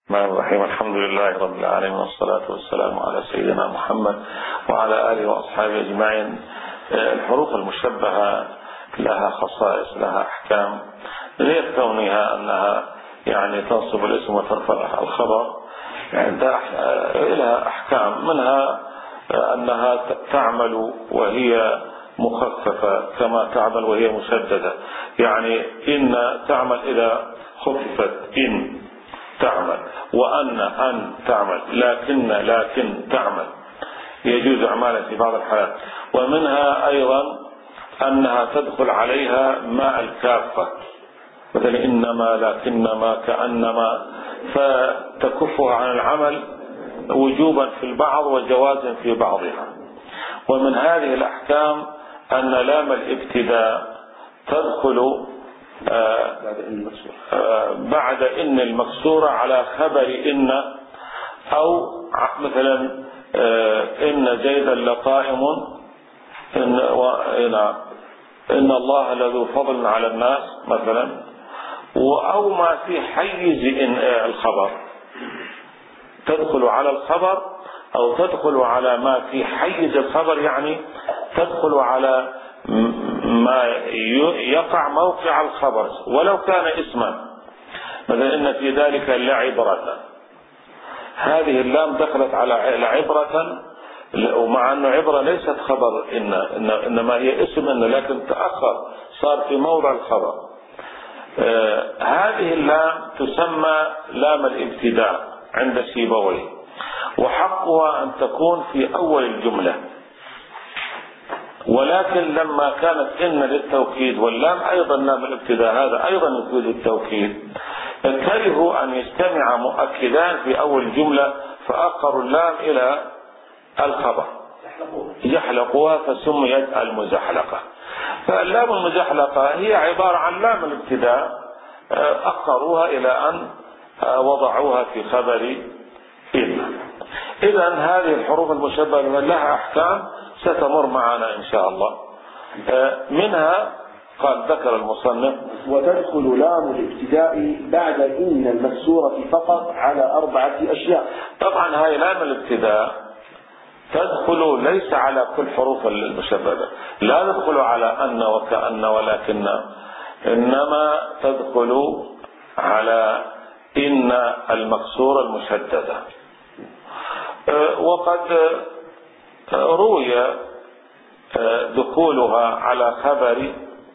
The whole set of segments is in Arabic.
الرحمن الرحيم. الحمد لله رب العالمين، والصلاة والسلام على سيدنا محمد وعلى آله وأصحابه أجمعين. الحروف المشبهة لها خصائص، لها أحكام، غير كونها أنها يعني تنصب الاسم وترفع الخبر، لها أحكام، منها أنها تعمل وهي مخففة كما تعمل وهي مشددة. يعني إن تعمل إذا خففت إن تعمل، وأن تعمل، لكن تعمل، يجوز أعمالا في بعض الحالات. ومنها أيضا أنها تدخل عليها ماء الكافة، مثل إنما، لكنما، كأنما، فتكفها عن العمل وجوبا في البعض وجوازا في بعضها. ومن هذه الأحكام أن لام الابتداء تدخل بعد إن المكسورة على خبر إن، أو مثلا إن زيدا لقائم، إن الله لذو فضل على الناس مثلا، أو ما في حيز إن الخبر، تدخل على الخبر أو تدخل على ما في حيز الخبر، يعني تدخل على ما يقع موقع الخبر ولو كان اسما، مثلا إن في ذلك لعبرة، هذه اللام دخلت على عبرة، ومع أن عبرة ليست خبر إنما هي اسم إن، لكن تأخر صار في موضع الخبر. هذه اللام تسمى لام الابتداء عند سيبويه، وحقها أن تكون في أول الجملة. ولكن لما كانت إن للتوكيد واللام أيضا لام الابتداء، هذا أيضا يفيد التوكيد، كرهوا أن يجتمع مؤكدان في أول الجملة، فأخروا اللام إلى الخبر يحلقوها، فسميت المزحلقة. فاللام المزحلقة هي عبارة عن لام الابتداء، أخروها إلى أن وضعوها في خبر إن. إذن هذه الحروف المشبهة لها أحكام ستمر معنا إن شاء الله. منها قال ذكر المصنف: وتدخل لام الابتداء بعد إن المكسورة فقط على 4 أشياء. طبعا هاي لام الابتداء تدخل ليس على كل حروف المشبهة، لا تدخل على أن وكأن ولكن، إنما تدخل على إن المكسورة المشددة. وقد روي دخولها على خبر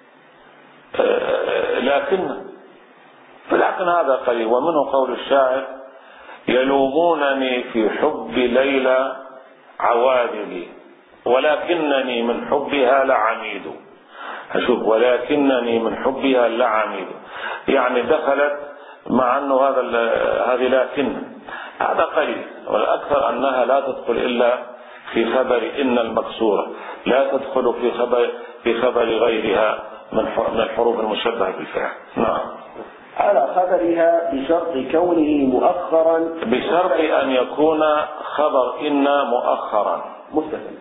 لكن هذا قليل. ومنه قول الشاعر: يلومونني في حب ليلى عوادلي، ولكنني من حبها لعميد. أشوف ولكنني من حبها لعميد، يعني دخلت مع أنه هذه لكن، هذا قليل. والأكثر أنها لا تدخل إلا في خبر إن المكسورة، لا تدخل في خبر غيرها من الحروف المشبهة بالفعل. نعم. على خبرها بشرط كونه مؤخرا، بشرط أن يكون خبر إن مؤخرا مستثنى،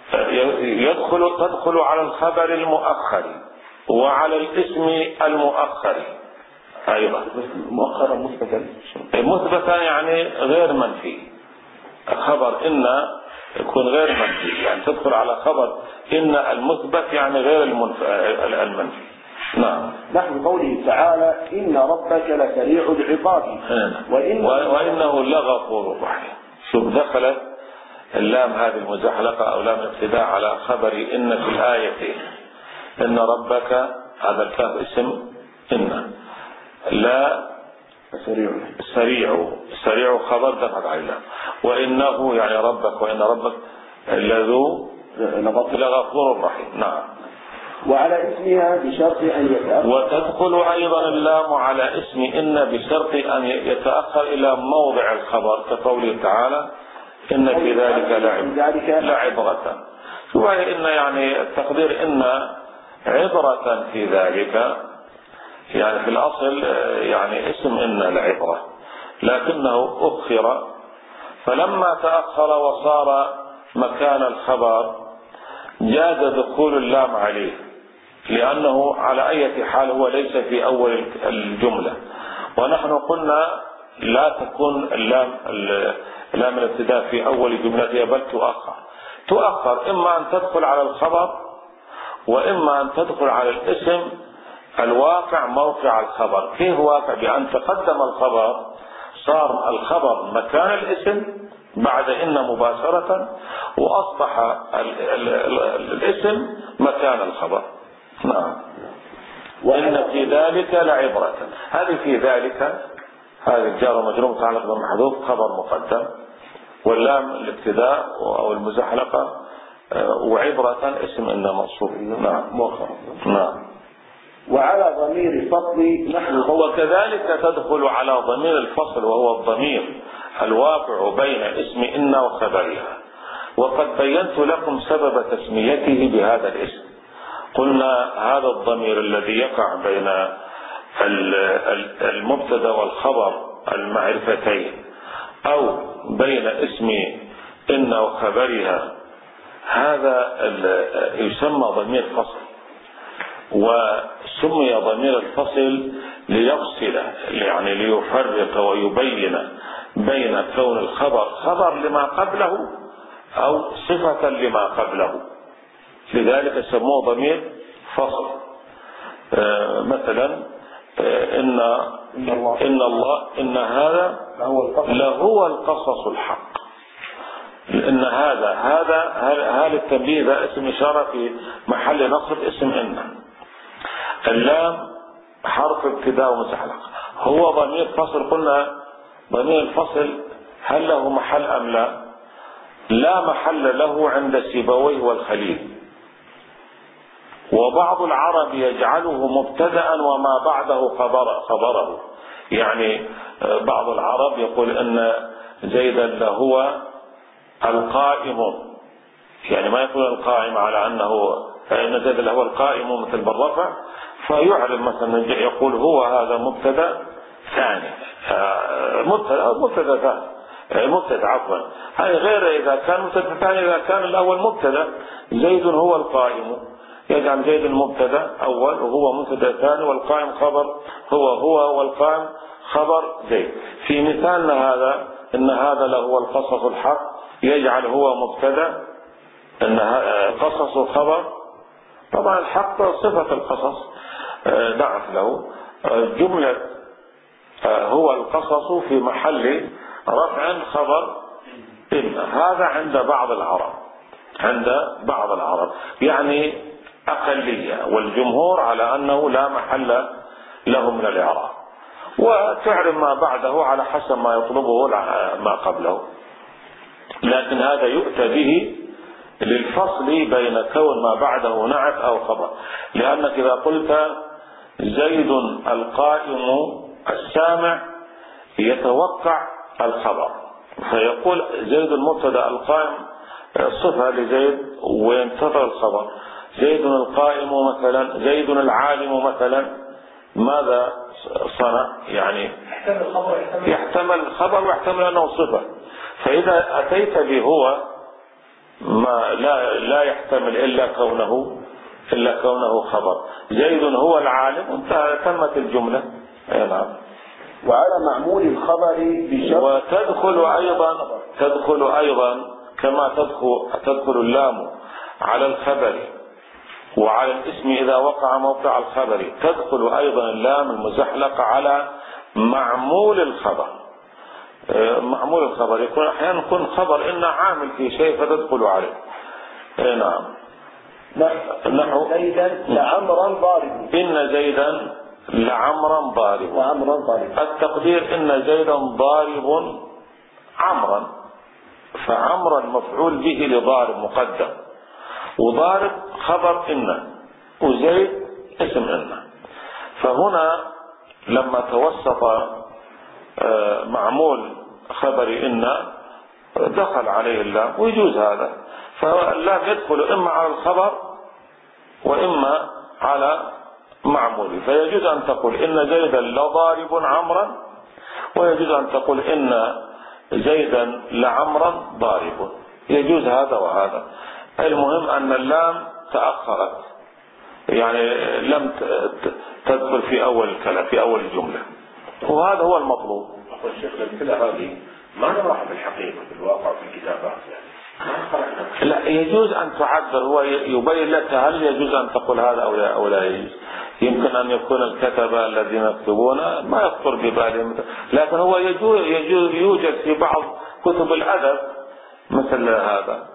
تدخل على الخبر المؤخر وعلى الاسم المؤخر أيضا. مؤخرا مثبتا يعني غير منفي. خبر إن يكون غير منفي، يعني تدخل على خبر إن المثبت يعني غير المنفي. نعم. نحو قوله تعالى: إن ربك لسريع العقاب وإنه لغفور رحيم. شوف دخلت اللام هذه المزحلقة أو لام الابتداء على خبر إن في الآيتين. إن ربك هذا الكاف اسم إن، لا سريع خبر دخل على اللام، وإنه يعني ربك، وإن ربك لذو لغفور رحيم. نعم. وعلى اسمها بشرط أن يتأخر، وتدخل أيضا اللام على اسم إن بشرط أن يتأخر إلى موضع الخبر، كقوله تعالى: إن في ذلك لعبرة. وهي إن يعني التقدير إن عبرة في ذلك، يعني في الأصل يعني اسم إن لعبرة، لكنه أخر، فلما تأخر وصار مكان الخبر جاز دخول اللام عليه، لأنه على أي حال هو ليس في أول الجملة. ونحن قلنا لا تكون لام الابتداء في أول جملتها بل تؤخر إما أن تدخل على الخبر وإما أن تدخل على الاسم الواقع موقع الخبر. كيف واقع؟ بأن تقدم الخبر، صار الخبر مكان الاسم بعد إن مباشرة، وأصبح الاسم مكان الخبر. نعم. وإن في ذلك لعبرة. هذه في ذلك، هذه الجار ومجرور متعلق بمحذوف خبر مقدم، واللام الابتداء أو المزحلقة، وعبرة اسم إن منصوب. نعم مؤخر. نعم. وعلى ضمير الفصل نحن. وكذلك تدخل على ضمير الفصل وهو الضمير الواقع بين اسم إن وخبرها، وقد بينت لكم سبب تسميته بهذا الاسم. قلنا هذا الضمير الذي يقع بين المبتدا والخبر المعرفتين أو بين اسم إن وخبرها، هذا يسمى ضمير فصل. وسمي ضمير الفصل ليفصل، يعني ليفرق ويبين بين كون الخبر خبر لما قبله أو صفة لما قبله، لذلك سموه ضمير فصل. مثلا إن هذا لهو القصص الحق. إن هذا التنبيه ذا اسم إشارة في محل نصب اسم إن. اللام حرف ابتداء ومزحلق. هو ضمير فصل. قلنا ضمير الفصل هل له محل أم لا؟ لا محل له عند سيبويه والخليل. وبعض العرب يجعله مبتدأ وما بعده خبره. يعني بعض العرب يقول أن زيدا لهو القائم، يعني ما يقول القائم على أن زيدا لهو القائم مثل بالرفع، فيعرب مثلا يقول هو هذا مبتدأ ثاني، مبتدأ عفوا، هاي غير إذا كان مبتدأ ثاني. إذا كان الأول مبتدأ زيد هو القائم، يجعل زيد المبتدأ أول وهو مبتدأ ثاني، والقائم خبر هو والقائم خبر زيد. في مثالنا هذا إن هذا له القصص الحق، يجعل هو مبتدأ، إن قصص خبر. طبعا الحق صفة القصص نعرف له. جملة هو القصص في محل رفع خبر إن. هذا عند بعض العرب يعني أقلية، والجمهور على أنه لا محل له من الإعراب، وتعرف ما بعده على حسب ما يطلبه ما قبله. لكن هذا يؤتى به للفصل بين كون ما بعده نعت أو خبر، لأنك إذا قلت زيد القائم السامع يتوقع الخبر، فيقول زيد المبتدا القائم صفة لزيد وينتظر الخبر. زيد القائم مثلا، زيد العالم مثلا، ماذا صنع؟ يعني يحتمل الخبر ويحتمل أنه صفة. فإذا أتيت به ما لا يحتمل إلا كونه خبر. زيد هو العالم، انتهى، تمت الجملة. نعم. وعلى معمول الخبر بشرط. وتدخل أيضا كما تدخل اللام على الخبر وعلى الاسم إذا وقع موقع الخبر، تدخل أيضا اللام المزحلقة على معمول الخبر. معمول الخبر يكون أحيانا خبر إن عامل في شيء فتدخل عليه. نعم. نحو زيدا لعمرا ضارب. إن زيدا لعمرا ضارب. التقدير إن زيدا ضارب عمرا، فعمرا مفعول به لضارب مقدم، وضارب خبر إن، وزيد اسم إن. فهنا لما توسط معمول خبر إن دخل عليه اللام، ويجوز هذا. فاللام يدخل إما على الخبر وإما على معمول. فيجوز أن تقول إن زيدا لضارب عمرا، ويجوز أن تقول إن زيدا لعمرا ضارب. يجوز هذا وهذا. المهم أن اللام تأخرت، يعني لم تدخل في أول الكلام، في أول الجملة، وهذا هو المطلوب. والشيخ الأمثلة هذه ما نراها في الحقيقة في الواقع في الكتابات يعني. لا يجوز أن تعبر، هو يبين لك هل يجوز أن تقول هذا أو لا يجوز. يمكن أن يكون الكتبة الذين يكتبون ما يخطر ببالهم، لكن هو يوجد في بعض كتب الأدب مثل هذا.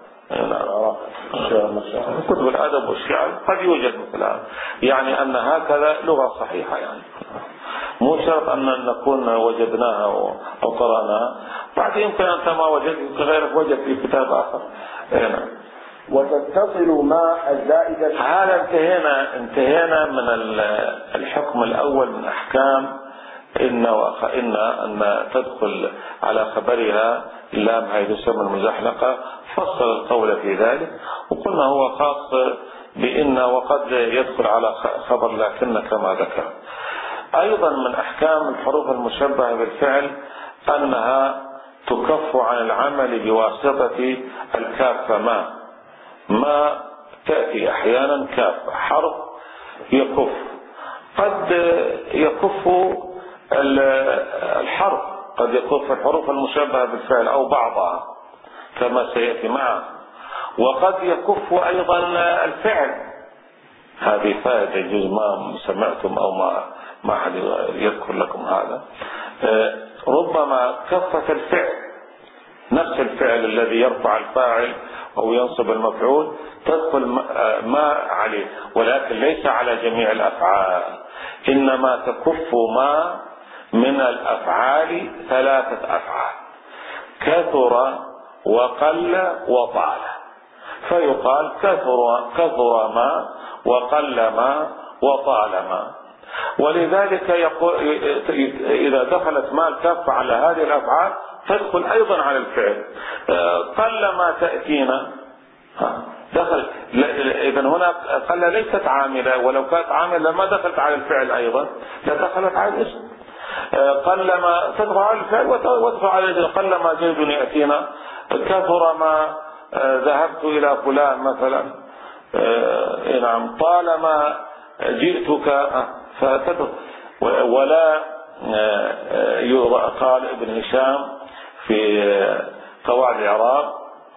كتب الأدب والشعر قد يوجد مثل هذا، يعني أن هكذا لغة صحيحة، يعني مو شرط أن نكون وجدناها أو قرأناها. بعد يمكن أنت ما وجدت غيرك وجد في كتاب آخر. وتتصل ما الزائدة. هذا انتهينا من الحكم الأول من أحكام إن أن تدخل على خبرها اللام حيث تسمى المزحلقة. فصل القول في ذلك وقلنا هو خاص بإن وقد يدخل على خبر لكن كما ذكر. أيضا من أحكام الحروف المشبهة بالفعل أنها تكف عن العمل بواسطة الكافة. ما تأتي أحيانا كافة حرف يكف، قد يكف الحرف، قد يكف الحروف المشبهة بالفعل أو بعضها كما سيأتي معه، وقد يكف أيضا الفعل. هذه فائدة يجوز ما سمعتم أو ما أحد يذكر لكم هذا. ربما كفت الفعل، نفس الفعل الذي يرفع الفاعل أو ينصب المفعول تدخل ما عليه، ولكن ليس على جميع الأفعال، إنما تكف ما من الأفعال 3 أفعال: كثر وقل وطال. فيقال كثر ما وقل ما وطال ما. ولذلك إذا دخلت ما الكف على هذه الأفعال تدخل أيضا على الفعل. قل ما تأتينا دخل، إذن هنا قل ليست عاملة، ولو كانت عاملة ما دخلت على الفعل أيضا، لدخلت على الاسم. قل ما تدخل على الفعل وتدخل على الاسم. قل ما زيد يأتينا، كثر ما ذهبت إلى فلان مثلا، نعم، طالما جئتك فتدخل. ولا قال ابن هشام في قواعد الإعراب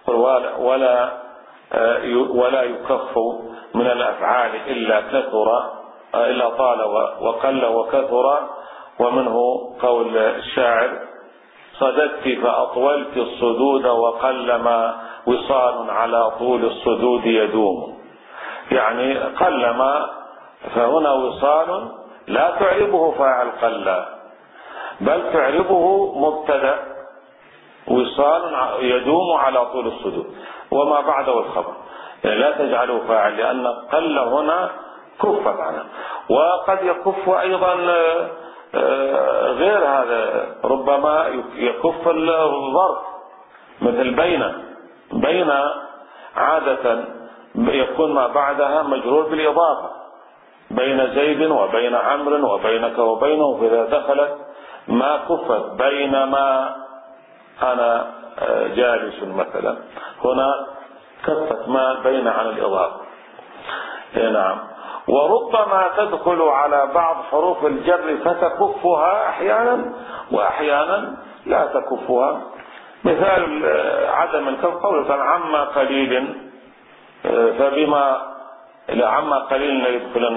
ولا يكف من الأفعال إلا كثر إلا طال وقل وكثر. ومنه قول الشاعر: صددت فأطولت الصدود وقلما وصال على طول الصدود يدوم. يعني قلما، فهنا وصال لا تعربه فاعل قل، بل تعربه مبتدأ، وصال يدوم على طول الصدود وما بعده الخبر، يعني لا تجعله فاعل، لأن قل هنا كفت عنه. وقد يكف أيضا غير هذا، ربما يكف الظرف مثل بين عادة يكون ما بعدها مجرور بالإضافة، بين زيد وبين عمرو وبينك وبينه، فإذا دخلت ما كفت بينما أنا جالس مثلا، هنا كفت ما بين عن الإضافة. نعم. وربما تدخل على بعض حروف الجر فتكفها أحيانا وأحيانا لا تكفها. مثال عدم الكف قولك عما قليل، فبما إلى عما قليل لا يدخلن،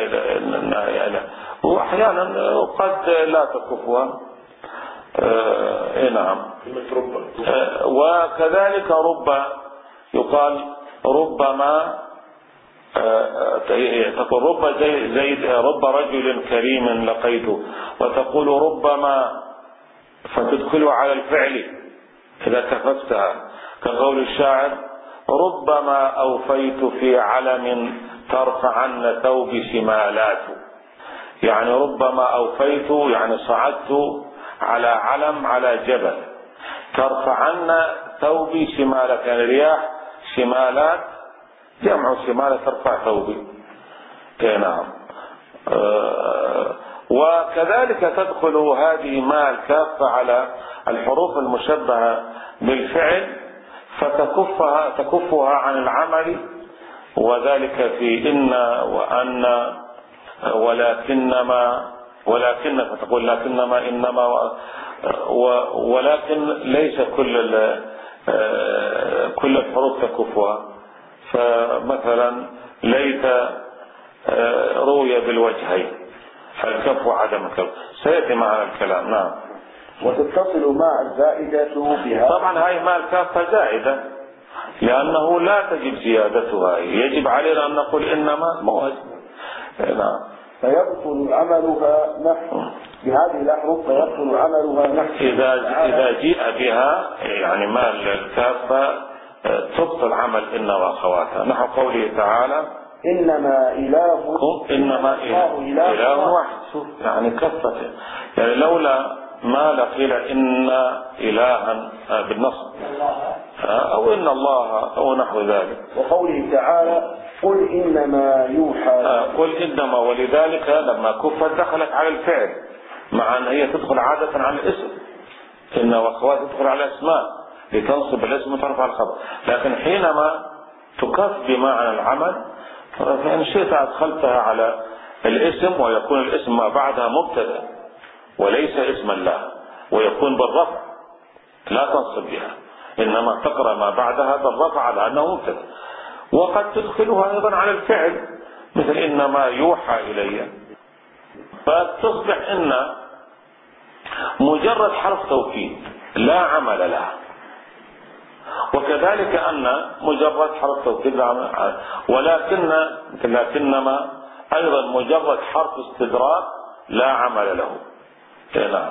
وأحيانا قد لا تكفها. نعم. وكذلك يقال ربما، تقول رب رجل كريم لقيته، وتقول ربما فتدخل على الفعل إذا كففتها، كقول الشاعر: ربما أوفيت في علم ترفعن ثوب شمالات. يعني ربما أوفيت يعني صعدت على علم على جبل، ترفعن ثوب شمالات يعني رياح شمالات، جمع شمالة ترفع ثوبي. نعم. وكذلك تدخل هذه ما الكافة على الحروف المشبهة بالفعل فتكفها عن العمل، وذلك في إن وأن ولكنما، فتقول لكنما إنما ولكن ليس كل الحروف تكفها. فمثلا ليت روي بالوجهين، الكف وعدم الكف سيأتي معنا الكلام. نعم. وتتصل مع الزائدة بها. طبعا هاي مع الكافة زائدة لأنه لا تجب زيادتها، يجب علينا أن نقول إنما موجه. نعم. فيبطل عملها نحو بهذه الأحرف، فيبطل عملها نحو إذا جيء بها يعني ما الكافة تبطل عمل إن وأخواتها، نحو قوله تعالى إنما إلهكم إنما إله واحد. شوف يعني كفة، يعني لولا ما لقيل إن إلها بالنصب أو إن الله أو نحو ذلك. وقوله تعالى قل إنما يوحى قل إنما، ولذلك لما كفت دخلت على الفعل، مع أن هي تدخل عادة على الاسم، إن وأخوات تدخل على الأسماء لتنصب الاسم وترفع الخبر، لكن حينما تكف بمعنى العمل فإن شئت أدخلتها على الاسم، ويكون الاسم ما بعدها مبتدأ وليس اسما لها، ويكون بالرفع لا تنصب بها، إنما تقرأ ما بعدها بالرفع على أنه مبتدأ. وقد تدخلها أيضا على الفعل مثل إنما يوحى إلي، فتصبح إن مجرد حرف توكيد لا عمل لها، وكذلك أن مجرد حرف توكيد لا عمل، ولكنما أيضا مجرد حرف استدراك لا عمل له. نعم.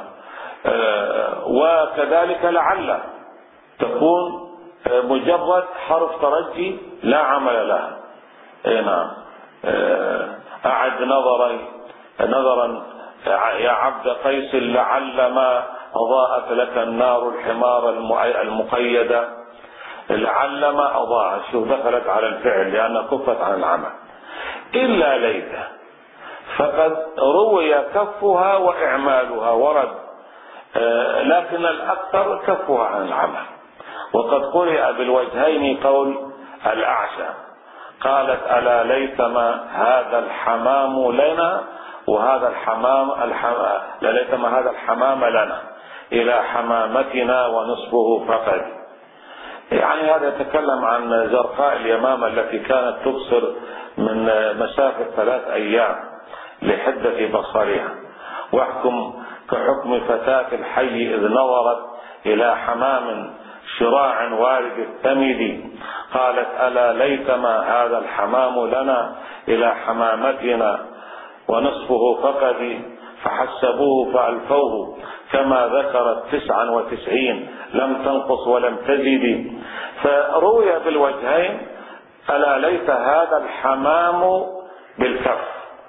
وكذلك لعل تكون مجرد حرف ترجي لا عمل لها. نعم. أعد نظرا يا عبد قيس لعل ما أضاءت لك النار الحمار المقيدة، لعل ما أضاء، شوف دخلت على الفعل لأنها كفت عن العمل. إلا ليت فقد روي كفها وإعمالها ورد، لكن الأكثر كفها عن العمل. وقد قرئ بالوجهين قول الأعشى، قالت ألا ليتما هذا الحمام لنا، وهذا ليتما هذا الحمام لنا إلى حمامتنا ونصفه فقد. يعني هذا يتكلم عن زرقاء اليمامة التي كانت تبصر من مسافة 3 أيام لحدة بصرها، واحكم كحكم فتاة الحي إذ نظرت إلى حمام شراع وارد الثمد، قالت ألا ليتما هذا الحمام لنا إلى حمامتنا ونصفه فقد، فحسبوه فألفوه كما ذكرت 99 لم تنقص ولم تزد. فروي بالوجهين ألا ليت هذا الحمام بالكف،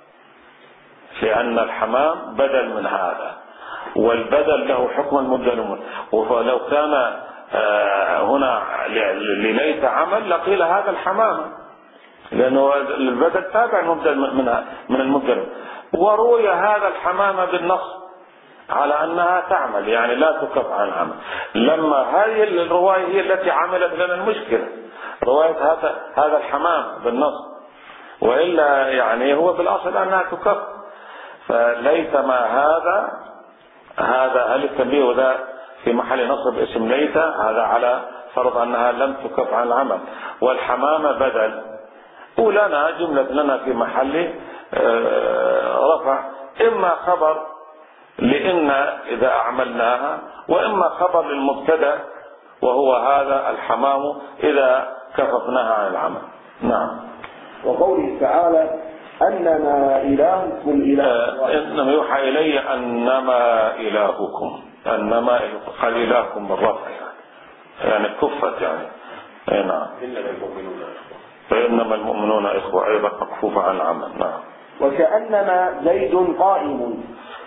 لأن الحمام بدل من هذا، والبدل له حكم المبدل، ولو كان هنا لليت عمل لقيل هذا الحمام، لأنه البدل تابع المبدل من المبدل. وروي هذا الحمام بالنص على أنها تعمل، يعني لا تكف عن العمل، لما هذه الرواية هي التي عملت لنا المشكلة، رواية هذا الحمام بالنص، وإلا يعني هو بالأصل أنها تكف. فليتما هذا هل التنبيه ذا في محل نصب اسم ليت، هذا على فرض أنها لم تكف عن العمل، والحمام بدل، ولنا جملة لنا في محل رفع، إما خبر لإن إذا أعملناها، وإما خبر للمبتدا وهو هذا الحمام إذا كففناها عن العمل. نعم. وقوله تعالى أنما إلهكم إله، إنما يوحى إلي أنما إلهكم، أنما قال إلهكم بالرفع يعني كفت يعني. نعم. فإنما المؤمنون إخوة أيضا مكفوفة عن العمل. نعم. وكأنما زيد قائم،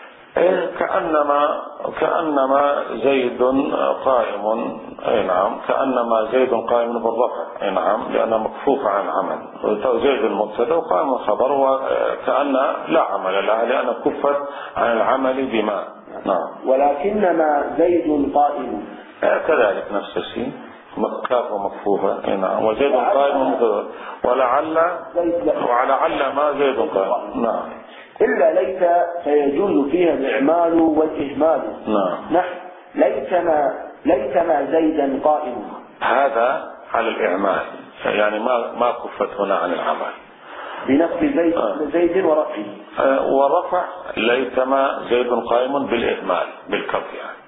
كأنما زيد قائم. نعم. كأنما زيد قائم بالرفع. نعم. لأنه مكفوف عن العمل، زيد المبتدا وقائم الخبر، وكأن لا عمل لها لأنه كفت عن العمل بما. نعم. ولكنما زيد قائم كذلك نفس الشيء، كاف ومكفوفة. نعم. وزيد قائم ولعل ما زيد قائم. نعم. إلا ليت فيجوز فيها الإعمال والإهمال. نعم. نحن ليتما زيدا قائم. هذا على الإعمال، يعني ما كفت هنا عن العمل بنصب زيد ورفعه. ورفع ليتما زيد قائم بالإهمال بالكف يعني.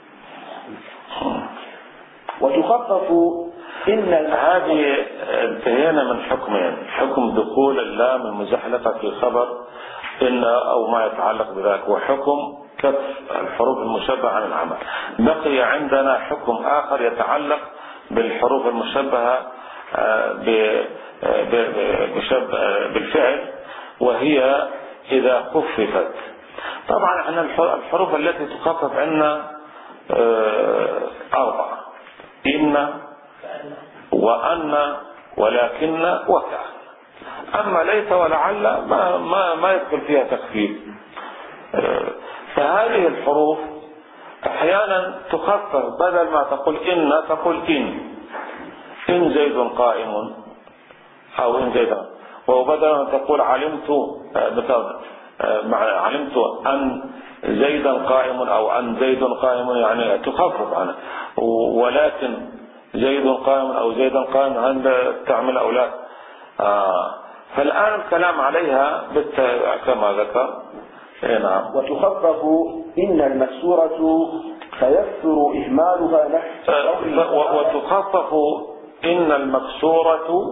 وتخفف إن هذه انتهينا من حكمين: حكم دخول اللام المزحلقة في خبر إن أو ما يتعلق بذلك، وحكم كف الحروف المشبهة عن العمل. بقي عندنا حكم آخر يتعلق بالحروف المشبهة بالفعل، وهي إذا خففت. طبعا احنا الحروف التي تخفف عندنا 4: إن وأن ولكن وكأن. أما ليس ولعل ما يدخل فيها تخفيف. فهذه الحروف أحيانا تخفف، بدل ما تقول إن تقول إن زيد قائم، أو إن زيد، وبدل ما تقول علمت أن زيدا قائم أو أن زيد قائم، يعني تخفف عنه. ولكن زيد قائم أو زيدا قائم هل تعمل أو لا؟ فالآن الكلام عليها كما ذكر. نعم. وتخفف إن المكسورة فيكثر إهمالها وتخفف إن المكسورة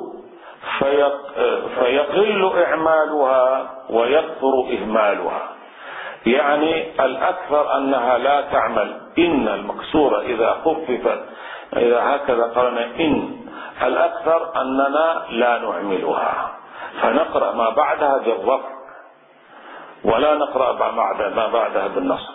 فيقل إعمالها ويكثر إهمالها. يعني الأكثر أنها لا تعمل. إن المكسورة إذا خففت، إذا هكذا قرنا إن، الأكثر أننا لا نعملها، فنقرأ ما بعدها بالرفع ولا نقرأ ما بعدها بالنصب.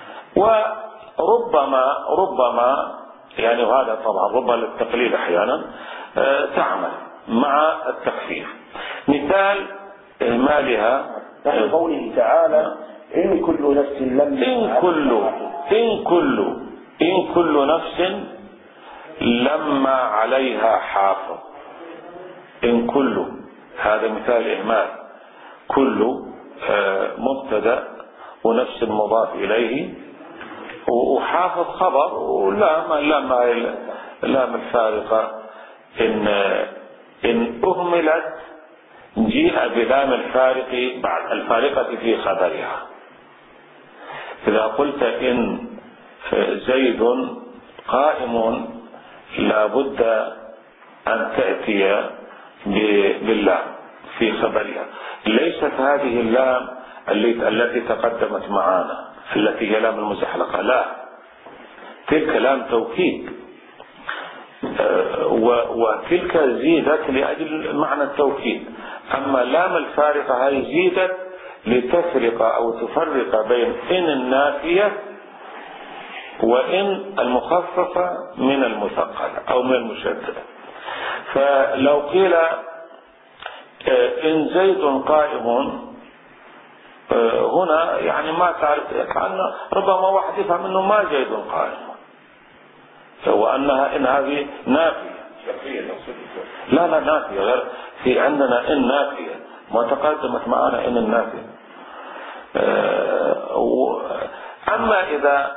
وربما يعني وهذا طبعا ربما للتقليل أحيانا تعمل مع التخفيف. مثال إهمالها نحو قوله تعالى: إن كل نفس إن كل نفس لما عليها حافظ. إن كل، هذا مثال إهمال. كل مبتدأ ونفس مضاف إليه، وحافظ خبر، لام الفارقة إن أهملت جيء بلام الفارقة في خبرها. إذا قلت إن زيد قائم لا بد أن تأتي باللام في خبرها. ليست هذه اللام التي تقدمت معنا التي هي لام المزحلقة، لا، تلك لام توكيد، وتلك زيدت لأجل معنى التوكيد. أما لام الفارقة هذه زيدت لتفرق أو تفرق بين إن النافية وإن المخففة من المثقلة أو من المشددة. فلو قيل إن زيد قائم، هنا يعني ما تعرف، كأن ربما واحد يفهم أنه ما زيد قائم، وأنها إن هذه نافية. لا نافية، غير في عندنا إن نافية ما تقدمت معنا إن النافية. أما إذا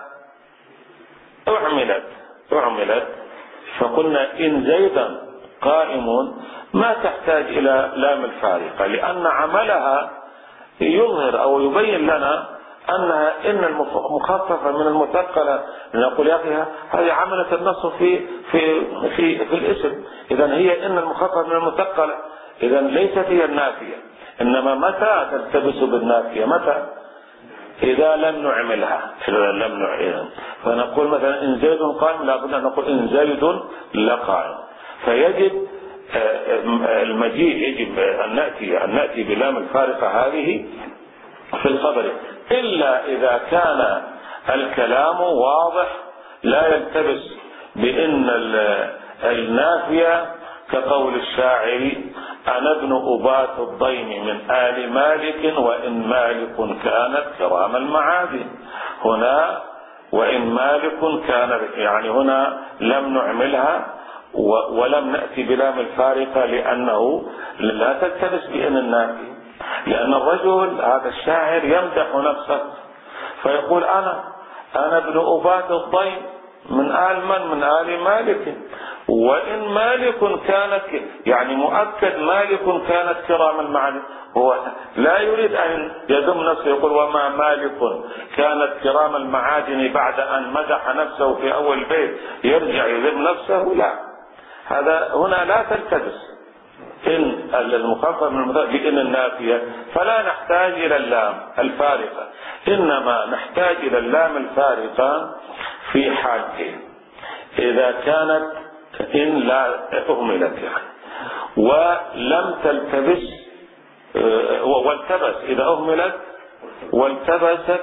أعملت فقلنا إن زيدا قائم، ما تحتاج إلى لام الفارقة، لأن عملها يظهر أو يبين لنا أنها إن المخففة من المثقلة. نقول يا أخي هذه عملت النص في الاسم، إذن هي إن المخففة من المثقلة، إذن ليست هي النافية. إنما متى تلتبس بالنافية؟ متى؟ إذا لم نعملها. فنقول مثلا إن زيد قائم، لا بد أن نقول إن زيد لقائم. فيجب المجيء، يجب أن نأتي بلام الفارقة هذه في الخبر، إلا إذا كان الكلام واضح لا يلتبس بإن النافية، كقول الشاعر: أنا ابن أبات الضيم من آل مالك وإن مالك كانت كرام المعادن. هنا وإن مالك كانت، يعني هنا لم نعملها ولم نأتي بلام الفارقة، لأنه لا تلتبس بإن النافية. لأن الرجل هذا الشاعر يمدح نفسه فيقول أنا ابن أبات الضيم، من آل من؟ من آل مالك. وإن مالك كانت يعني مؤكد مالك كانت كرام المعادن، هو لا يريد أن يذم نفسه يقول وما مالك كانت كرام المعادن بعد أن مدح نفسه في أول بيت يرجع يذم نفسه، لا، هذا هنا لا تلتبس. إن المخفف من المضاف بإن النافية فلا نحتاج إلى اللام الفارقة، إنما نحتاج إلى اللام الفارقة في حالتين: إذا كانت إن لا أهملت يعني ولم تلتبس والتبس، إذا أهملت والتبست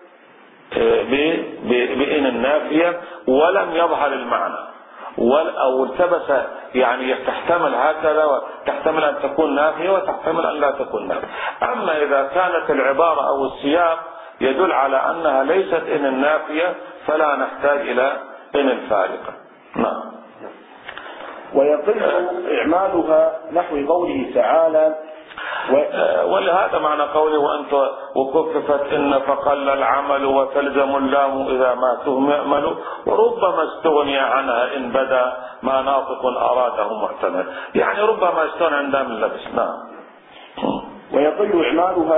بإن النافية ولم يظهر المعنى، أو التبس يعني تحتمل هكذا وتحتمل أن تكون نافية وتحتمل أن لا تكون نافية. أما إذا كانت العبارة أو السياق يدل على أنها ليست إن النافية فلا نحتاج إلى إن الفارقة. نعم. ويقل إعمالها نحو قوله تعالى ولهذا معنى قوله وأنت وكففت إن فقل العمل وتلزم اللام إذا ما تهمل وربما استغني عنها إن بدا ما ناطق أراده محتمل، يعني ربما استغنى عن دام اللبس. نعم. ويقل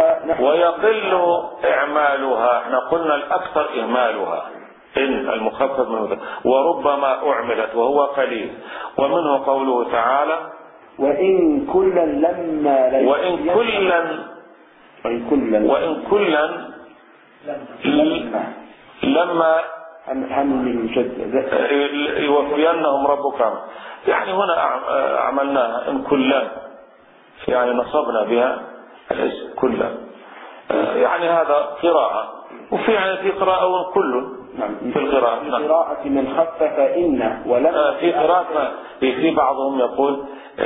إعمالها احنا قلنا الأكثر إهمالها إن المخفف من وربما أعملت وهو قليل. ومنه قوله تعالى وإن كلا لما يوفينهم ربك، يعني هنا عملناها إن كلا، يعني نصبنا بها الاسم كلا، يعني هذا قراءة. وفي يعني في قراءة كل في القراءة. في قراءة من خفف إن ولم في قراءة في بعضهم يقول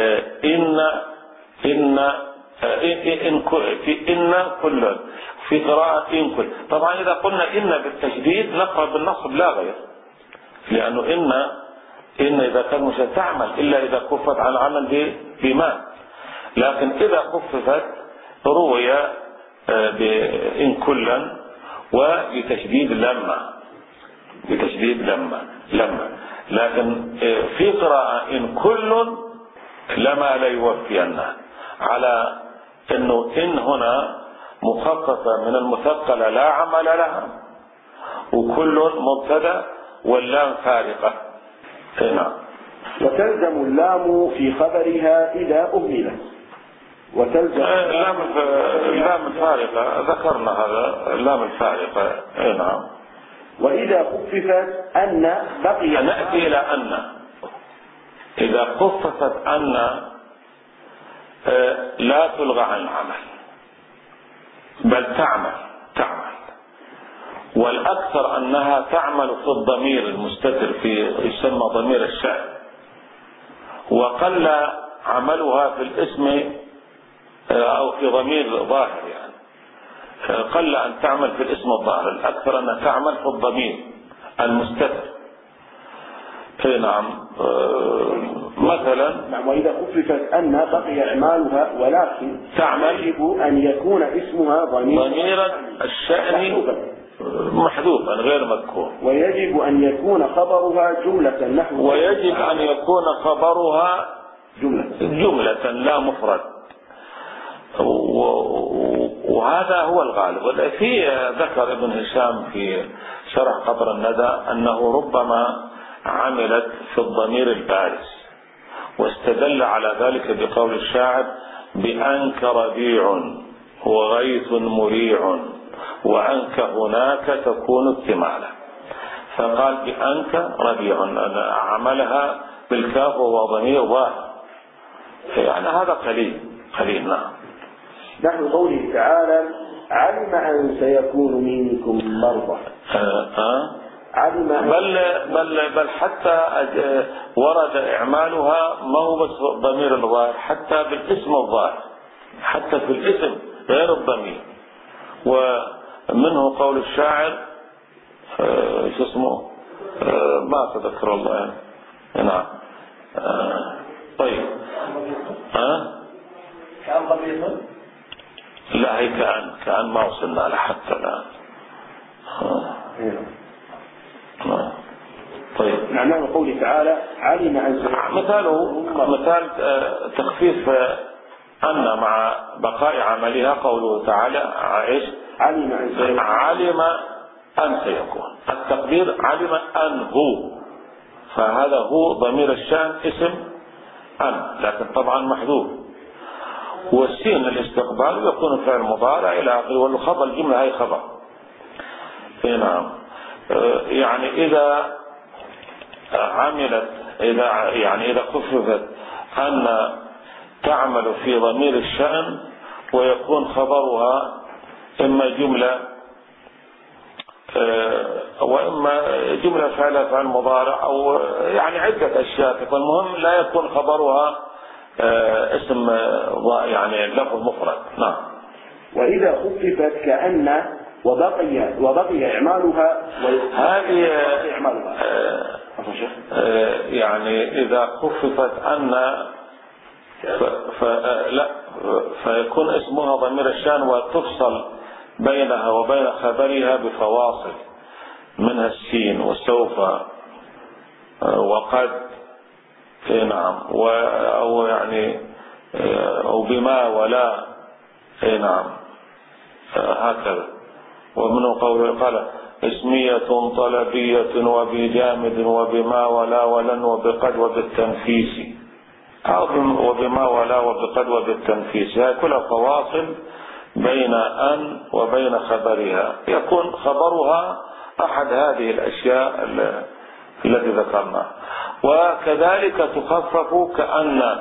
إن كل، في قراءة إن كل. طبعا إذا قلنا إن بالتشديد نقرأ بالنصب لا غير، لأنه إن إذا كان مش تعمل إلا إذا كفت على العمل بما، لكن إذا خففت روي بإن كلا وبتشديد لما، لكن في قراءة إن كل لما لا يوفينا، على إنه إن هنا مخففة من المثقلة لا عمل لها، وكل مبتدا واللام فارقة. نعم. وتلزم اللام في خبرها إذا أهملت، وتلزم اللام الفارقة ذكرنا هذا اللام الفارقة. نعم. وإذا خففت أن بقي، نأتي إلى أن إذا خففت أن لا تلغى عن العمل بل تعمل، والأكثر أنها تعمل في الضمير المستتر يسمى ضمير الشأن، وقل عملها في الاسم أو في ضمير ظاهر، يعني قل أن تعمل في الاسم الظاهر، الأكثر أنها تعمل في الضمير المستتر. نعم. مثلا وإذا خففت أن بقي إعمالها ولكن تعمل يجب أن يكون اسمها ضميرا الشأن محذوفا غير مذكور، ويجب أن يكون خبرها جملة نحو، ويجب أن يكون خبرها جملة لا مفرد، وهذا هو الغالب. في ذكر ابن هشام في شرح قطر الندى أنه ربما عملت في الضمير البارز، واستدل على ذلك بقول الشاعر بأنك ربيع وغيث مريع وأنك هناك تكون اكتمالا، فقال بأنك ربيع، عملها بالكاف وهو ضمير ظاهر، يعني هذا قليل. نعم. نحو قوله تعالى علم أن سيكون منكم مرضى، بل حتى ورد إعمالها ما هو بس ضمير الظاهر، حتى بالاسم الظاهر، حتى في الاسم غير الضمير. ومنه قول الشاعر شو اسمه ما أتذكر الله. نعم. طيب. كأن ضمير، لا هي كأن ما وصلنا لها حتى الآن. طيب. طيب. معناه قوله تعالى علم أن مثال تخفيف أن مع بقاء عملها قوله تعالى عائش علم أن سيكون. التقدير علم أن هو، فهذا هو ضمير الشأن اسم أن، لكن طبعا محذوف. والسين الاستقبال يكون فعل مضارع إلى آخره، والخبر الجملة هي خبر. نعم. يعني إذا عملت إذا خففت أن تعمل في ضمير الشأن ويكون خبرها إما جملة وإما جملة فعل مضارع أو يعني عدة أشياء، فالمهم لا يكون خبرها اسم يعني لفظ مفرد. نعم. وإذا خففت كأن وبقي إعمالها هذه يعني إذا خففت أن فيكون اسمها ضمير الشأن وتفصل بينها وبين خبرها بفواصل منها السين وسوف وقد. نعم. أو يعني أو بما ولا. نعم هكذا. ومنه قوله قال اسمية طلبية وبجامد وبما ولا ولن وبقد وبالتنفيس، وبما ولا وبقد وبالتنفيس، هي كلها فواصل بين أن وبين خبرها، يكون خبرها أحد هذه الأشياء التي ذكرناها. وكذلك تخفف كأن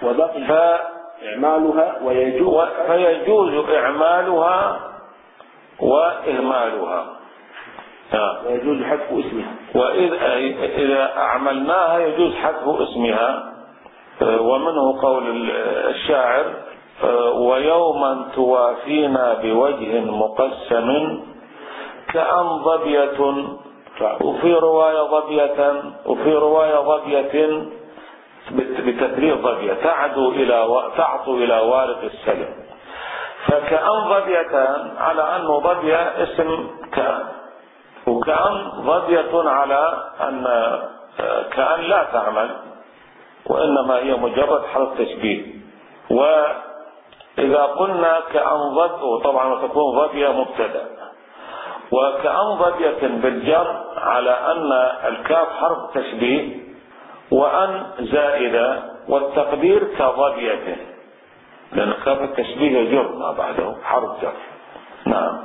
إعمالها فيجوز إعمالها وإهمالها، ويجوز حذف اسمها. وإذا أعملناها يجوز حذف اسمها. ومنه قول الشاعر ويوما توافينا بوجه مقسم كأن ضبية، وفي رواية ضبية بتثرير ضبية تعطو إلى وارق السلم. فكأن ضبية على أنه ضبية اسم كأن، وكأن ضبية على أن كأن لا تعمل وإنما هي مجرد حرف تشبيه. وإذا قلنا كأن ضب، طبعا تكون ضبية مبتدأ، وكأن ضبية بالجر على أن الكاف حرف تشبيه وأن زائدة، والتقدير كضبية لأن كاف التشبيه يجر ما بعده حرف جر. نعم.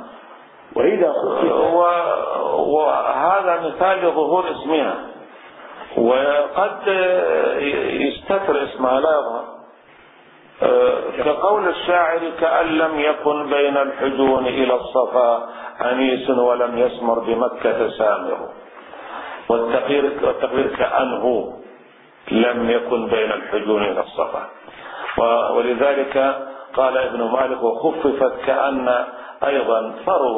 وهذا مثال لظهور اسمها، وقد يستتر اسمها لا يظهر، كقول الشاعر كأن لم يكن بين الحجون إلى الصفا أنيس ولم يسمر بمكة سامر. والتقدير كأنه لم يكن بين الحجون إلى الصفا. ولذلك قال ابن مالك وخففت كأن أيضا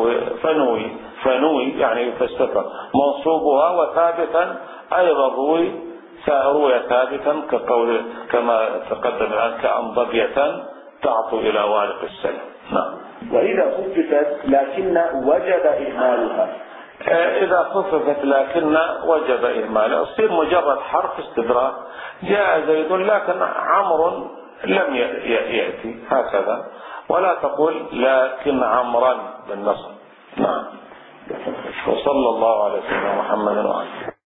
فنوي يعني فاستتر منصوبها، وثابتا أيضا روي ثابتا كقول كما تقدم الآن كأن ضبية تعطو إلى وارق السلم. نعم. وإذا خففت لكن وجب إهمالها، إذا خففت لكن وجب إهمالها، يصير مجرد حرف استدراك. جاء زيد لكن عمرو لم يأتي، هكذا. ولا تقول لكن عمرا بالنصب. نعم. وصلى الله على سيدنا محمد وعلى